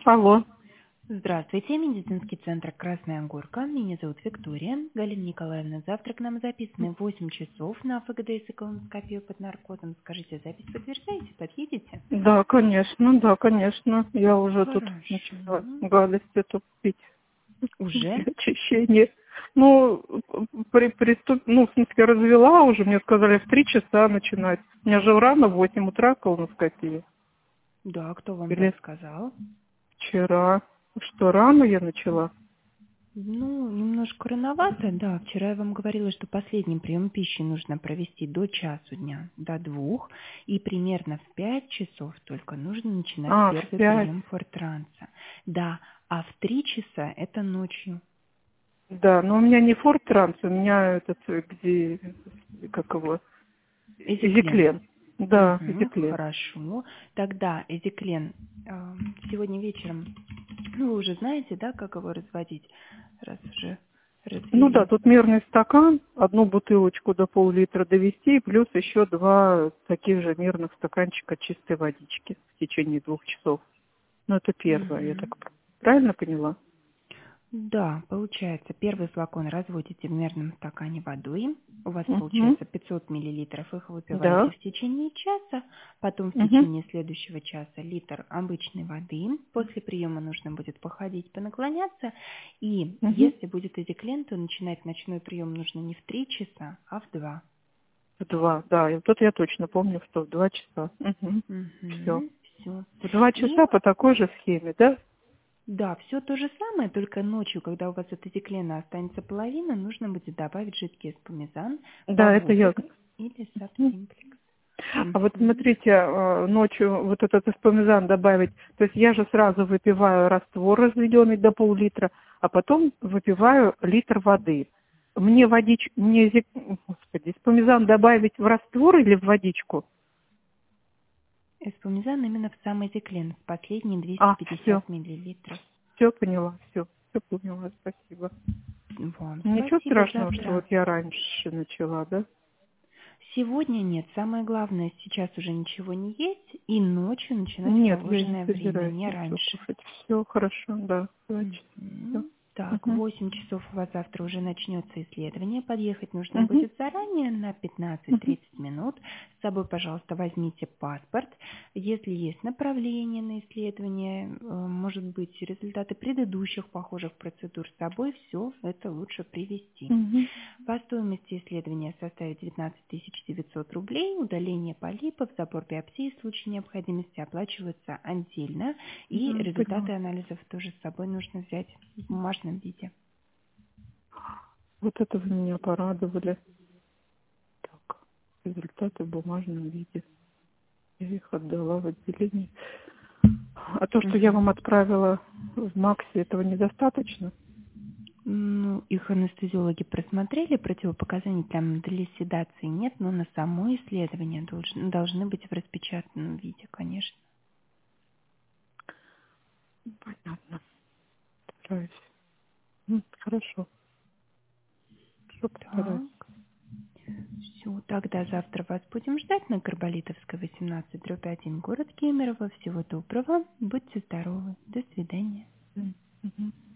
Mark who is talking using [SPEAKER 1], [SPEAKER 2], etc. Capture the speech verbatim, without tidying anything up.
[SPEAKER 1] Алло.
[SPEAKER 2] Здравствуйте, медицинский центр «Красная Горка». Меня зовут Виктория. Галина Николаевна, завтра к нам записаны в восемь часов на ФГД и колоноскопию под наркозом. Скажите, запись подтверждаете? Подъедете?
[SPEAKER 1] Да, конечно, да, конечно. Я уже тут
[SPEAKER 2] Хорошо.
[SPEAKER 1] начала гадость эту пить.
[SPEAKER 2] Уже?
[SPEAKER 1] Очищение. Ну, при, приступ, ну, в смысле, развела уже. Мне сказали в три часа начинать. У меня же рано, в восемь утра колоноскопия.
[SPEAKER 2] Да, кто вам так
[SPEAKER 1] Или
[SPEAKER 2] сказал?
[SPEAKER 1] вчера. Что, рано я начала?
[SPEAKER 2] Ну, немножко рановато, да. Вчера я вам говорила, что последний прием пищи нужно провести до часу дня, до двух, и примерно в пять часов только нужно начинать
[SPEAKER 1] А, в
[SPEAKER 2] первый
[SPEAKER 1] пять.
[SPEAKER 2] прием фортранса. Да, а в три часа это ночью.
[SPEAKER 1] Да, но у меня не форт-транс, у меня этот, где, как его,
[SPEAKER 2] Эзиклен.
[SPEAKER 1] Эзиклен. Да,
[SPEAKER 2] Угу,
[SPEAKER 1] Эзиклен.
[SPEAKER 2] хорошо. Тогда эзиклен э, сегодня вечером, ну, вы уже знаете, да, как его разводить, раз уже
[SPEAKER 1] Ну да,
[SPEAKER 2] развели.
[SPEAKER 1] тут мерный стакан, одну бутылочку до пол-литра довести, плюс еще два таких же мерных стаканчика чистой водички в течение двух часов. Ну это первое, я
[SPEAKER 2] Угу.
[SPEAKER 1] так правильно поняла?
[SPEAKER 2] Да, получается, первый флакон разводите в мерном стакане водой. У вас
[SPEAKER 1] Угу.
[SPEAKER 2] получается пятьсот миллилитров, их выпиваете
[SPEAKER 1] Да.
[SPEAKER 2] в течение часа. Потом в
[SPEAKER 1] Угу.
[SPEAKER 2] течение следующего часа литр обычной воды. После приема нужно будет походить, понаклоняться. И
[SPEAKER 1] Угу.
[SPEAKER 2] если будет эзиклен, то начинать ночной прием нужно не в три часа, а в два.
[SPEAKER 1] В два, да, и тут я точно помню, что в два часа. Угу. Все.
[SPEAKER 2] Угу, все.
[SPEAKER 1] В два
[SPEAKER 2] И
[SPEAKER 1] часа по такой же схеме, да?
[SPEAKER 2] да, все то же самое, только ночью, когда у вас от этиклена останется половина, нужно будет добавить жидкий эспумизан,
[SPEAKER 1] Да, это я.
[SPEAKER 2] бавокс или
[SPEAKER 1] Мгм.
[SPEAKER 2] сабсимплекс.
[SPEAKER 1] А вот
[SPEAKER 2] Мгм.
[SPEAKER 1] смотрите, а, ночью вот этот эспумизан добавить, то есть я же сразу выпиваю раствор разведенный до пол-литра, а потом выпиваю литр воды. Мне водич, мне, зи- господи, эспумизан добавить в раствор или в водичку?
[SPEAKER 2] Эспумизан именно в сам этиклен, в последние двести
[SPEAKER 1] А, все,
[SPEAKER 2] пятьдесят миллилитров.
[SPEAKER 1] все поняла, все, все поняла, спасибо.
[SPEAKER 2] Вам
[SPEAKER 1] Ничего
[SPEAKER 2] спасибо,
[SPEAKER 1] страшного, что
[SPEAKER 2] завтра.
[SPEAKER 1] вот я раньше начала, да?
[SPEAKER 2] Сегодня нет, самое главное, сейчас уже ничего не есть, и ночью начинать в
[SPEAKER 1] Нет, я не
[SPEAKER 2] положенное время,
[SPEAKER 1] собираюсь
[SPEAKER 2] не
[SPEAKER 1] ничего
[SPEAKER 2] раньше.
[SPEAKER 1] кушать. Все хорошо, да, значит, все.
[SPEAKER 2] Мгм. Так, в
[SPEAKER 1] Угу.
[SPEAKER 2] восемь часов у вас завтра уже начнется исследование. Подъехать нужно
[SPEAKER 1] Угу.
[SPEAKER 2] будет заранее на
[SPEAKER 1] Угу.
[SPEAKER 2] пятнадцать-тридцать минут. С собой, пожалуйста, возьмите паспорт. Если есть направление на исследование, э, может быть, результаты предыдущих похожих процедур с собой, все это лучше привезти.
[SPEAKER 1] Угу.
[SPEAKER 2] По стоимости исследования составит девятнадцать тысяч девятьсот рублей. Удаление полипов, забор биопсии в случае необходимости оплачиваются отдельно. И
[SPEAKER 1] Угу. Поняла.
[SPEAKER 2] результаты анализов тоже с собой нужно взять в бумажном виде.
[SPEAKER 1] Вот это вы меня порадовали. Так, результаты в бумажном виде. Я их отдала в отделение. А то, что я вам
[SPEAKER 2] Мгм.
[SPEAKER 1] отправила в МАКСе, этого недостаточно?
[SPEAKER 2] Ну, их анестезиологи просмотрели, противопоказаний там для седации нет, но на само исследование должны, должны быть в распечатанном виде, конечно.
[SPEAKER 1] Понятно. Стараюсь. М, Хорошо. Хорошо, постараюсь.
[SPEAKER 2] Так, все, тогда завтра вас будем ждать на Горболитовской, восемнадцать, дробь один, город Кемерово. Всего доброго, будьте здоровы, до свидания.
[SPEAKER 1] М, мгм.